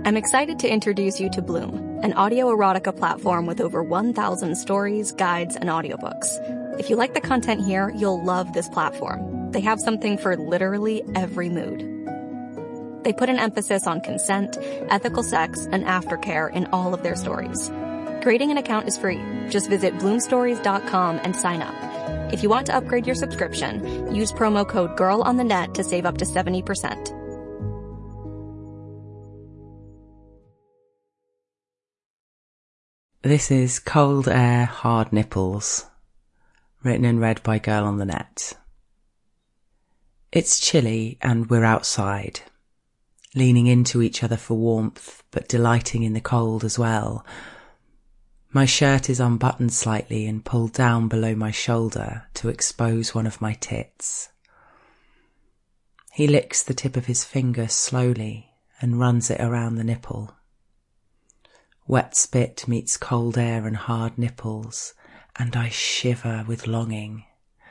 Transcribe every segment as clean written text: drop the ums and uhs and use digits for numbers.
I'm excited to introduce you to Bloom, an audio erotica platform with over 1,000 stories, guides, and audiobooks. If you like the content here, you'll love this platform. They have something for literally every mood. They put an emphasis on consent, ethical sex, and aftercare in all of their stories. Creating an account is free. Just visit bloomstories.com and sign up. If you want to upgrade your subscription, use promo code GIRLONTHENET to save up to 70%. This is Cold Air, Hard Nipples, written and read by Girl on the Net. It's chilly and we're outside, leaning into each other for warmth, but delighting in the cold as well. My shirt is unbuttoned slightly and pulled down below my shoulder to expose one of my tits. He licks the tip of his finger slowly and runs it around the nipple. Wet spit meets cold air and hard nipples, and I shiver with longing.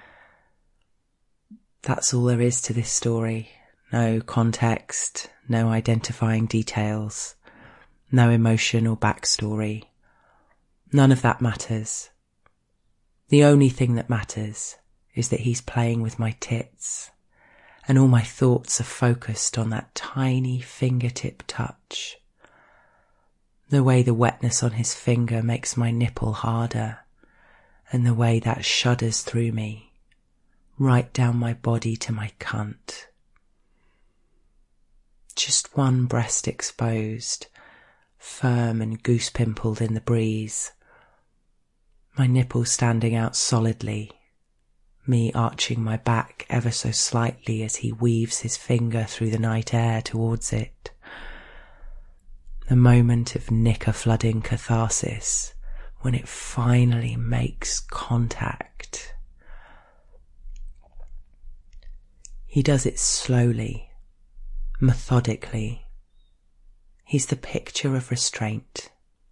That's all there is to this story. No context, no identifying details, no emotion or backstory. None of that matters. The only thing that matters is that he's playing with my tits, and all my thoughts are focused on that tiny fingertip touch. The way the wetness on his finger makes my nipple harder, and the way that shudders through me, right down my body to my cunt. Just one breast exposed, firm and goose-pimpled in the breeze. My nipple standing out solidly, me arching my back ever so slightly as he weaves his finger through the night air towards it. The moment of knicker-flooding catharsis when it finally makes contact. He does it slowly, methodically. He's the picture of restraint,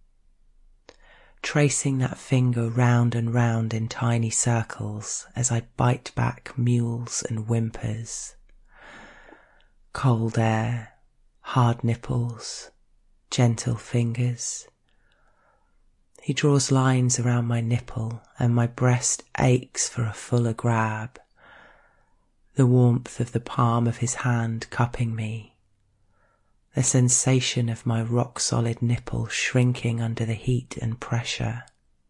tracing that finger round and round in tiny circles as I bite back mewls and whimpers. Cold air, hard nipples, gentle fingers. He draws lines around my nipple and my breast aches for a fuller grab. The warmth of the palm of his hand cupping me. The sensation of my rock-solid nipple shrinking under the heat and pressure.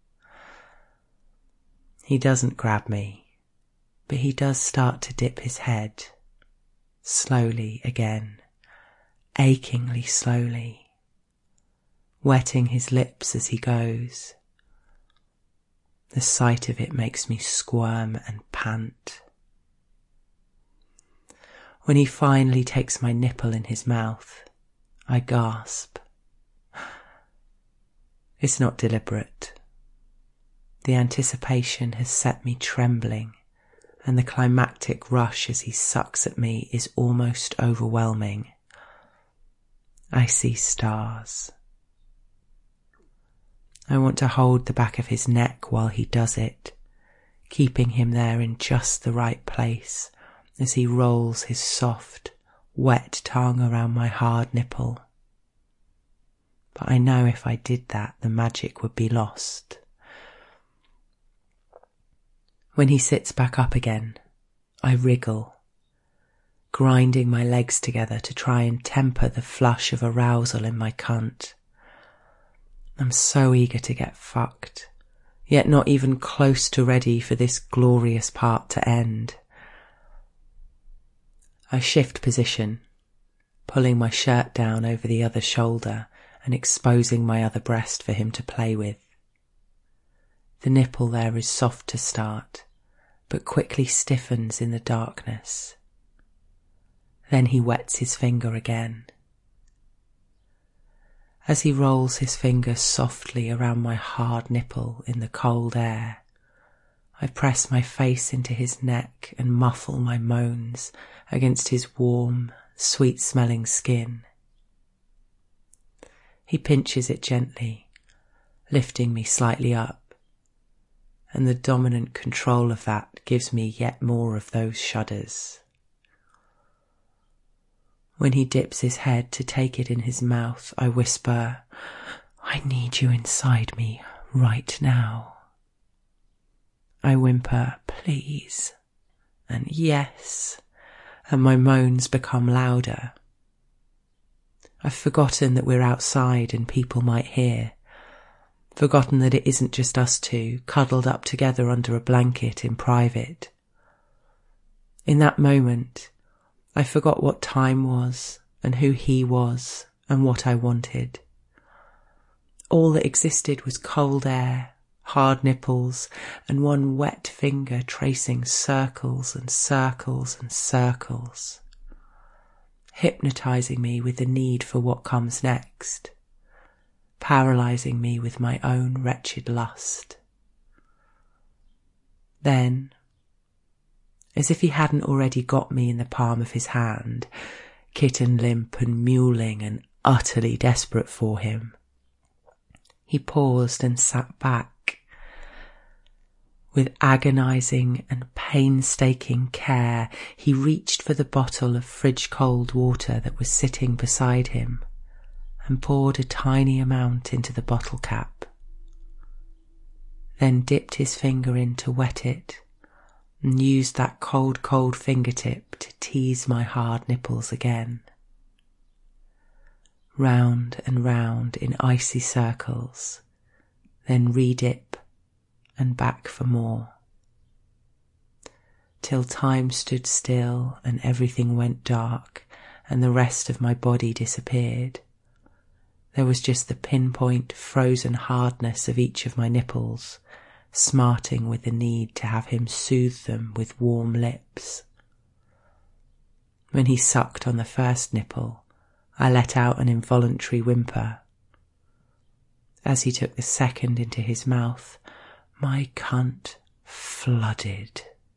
He doesn't grab me, but he does start to dip his head, slowly again, achingly slowly, wetting his lips as he goes. The sight of it makes me squirm and pant. When he finally takes my nipple in his mouth, I gasp. It's not deliberate. The anticipation has set me trembling, and the climactic rush as he sucks at me is almost overwhelming. I see stars. I want to hold the back of his neck while he does it, keeping him there in just the right place as he rolls his soft, wet tongue around my hard nipple. But I know if I did that, the magic would be lost. When he sits back up again, I wriggle, grinding my legs together to try and temper the flush of arousal in my cunt. I'm so eager to get fucked, yet not even close to ready for this glorious part to end. I shift position, pulling my shirt down over the other shoulder and exposing my other breast for him to play with. The nipple there is soft to start, but quickly stiffens in the darkness. Then he wets his finger again. As he rolls his fingers softly around my hard nipple in the cold air, I press my face into his neck and muffle my moans against his warm, sweet-smelling skin. He pinches it gently, lifting me slightly up, and the dominant control of that gives me yet more of those shudders. When he dips his head to take it in his mouth, I whisper, "I need you inside me right now." I whimper, "Please," and "yes," and my moans become louder. I've forgotten that we're outside and people might hear. Forgotten that it isn't just us two, cuddled up together under a blanket in private. In that moment, I forgot what time was and who he was and what I wanted. All that existed was cold air, hard nipples, and one wet finger tracing circles and circles and circles, hypnotizing me with the need for what comes next, paralyzing me with my own wretched lust. Then, as if he hadn't already got me in the palm of his hand, kitten limp and mewling and utterly desperate for him, he paused and sat back. With agonizing and painstaking care, he reached for the bottle of fridge-cold water that was sitting beside him and poured a tiny amount into the bottle cap, then dipped his finger in to wet it and used that cold fingertip to tease my hard nipples again. Round and round in icy circles, then re-dip and back for more, till time stood still and everything went dark and the rest of my body disappeared. There was just the pinpoint frozen hardness of each of my nipples, smarting with the need to have him soothe them with warm lips. When he sucked on the first nipple, I let out an involuntary whimper. As he took the second into his mouth, my cunt flooded.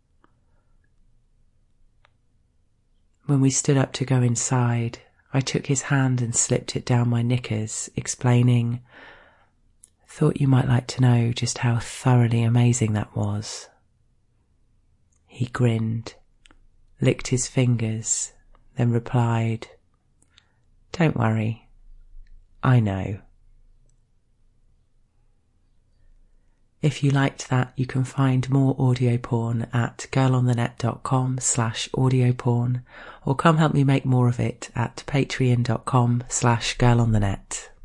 When we stood up to go inside, I took his hand and slipped it down my knickers, explaining, "Thought you might like to know just how thoroughly amazing that was." He grinned, licked his fingers, then replied, "Don't worry, I know." If you liked that, you can find more audio porn at girlonthenet.com/audioporn, or come help me make more of it at patreon.com/girlonthenet.